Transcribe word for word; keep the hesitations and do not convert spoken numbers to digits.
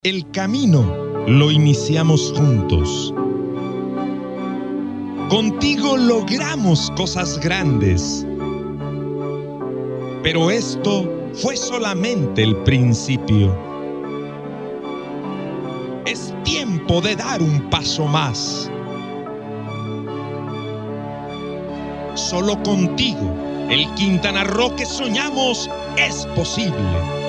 El camino lo iniciamos juntos. Contigo logramos cosas grandes. Pero esto fue solamente el principio. Es tiempo de dar un paso más. Solo contigo, el Quintana Roo que soñamos es posible.